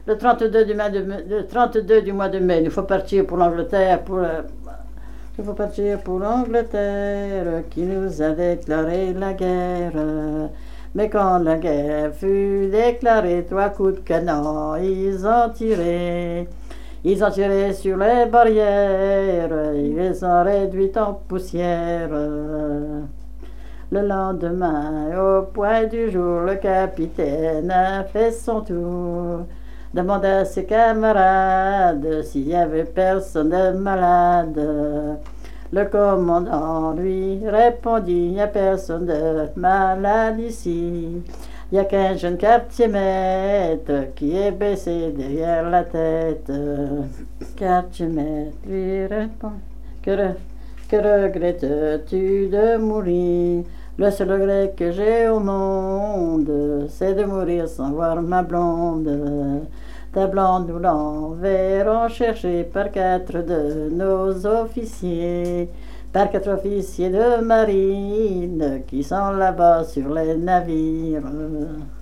le 32 du mois de mai, il faut partir pour l'Angleterre, il faut partir pour l'Angleterre qui nous a déclaré la guerre. Mais quand la guerre fut déclarée, 3 coups de canon ils ont tiré. Ils ont tiré sur les barrières, ils les ont réduites en poussière. Le lendemain, au point du jour, le capitaine a fait son tour. Demanda à ses camarades s'il y avait personne de malade. Le commandant lui répondit, il n'y a personne de malade ici. Il n'y a qu'un jeune quartier-maître qui est baissé derrière la tête. Quartier-maître lui répond, que regrettes-tu de mourir? Le seul regret que j'ai au monde, c'est de mourir sans voir ma blonde. Ta blonde nous l'enverrons chercher par 4 de nos officiers, par 4 officiers de marine qui sont là-bas sur les navires.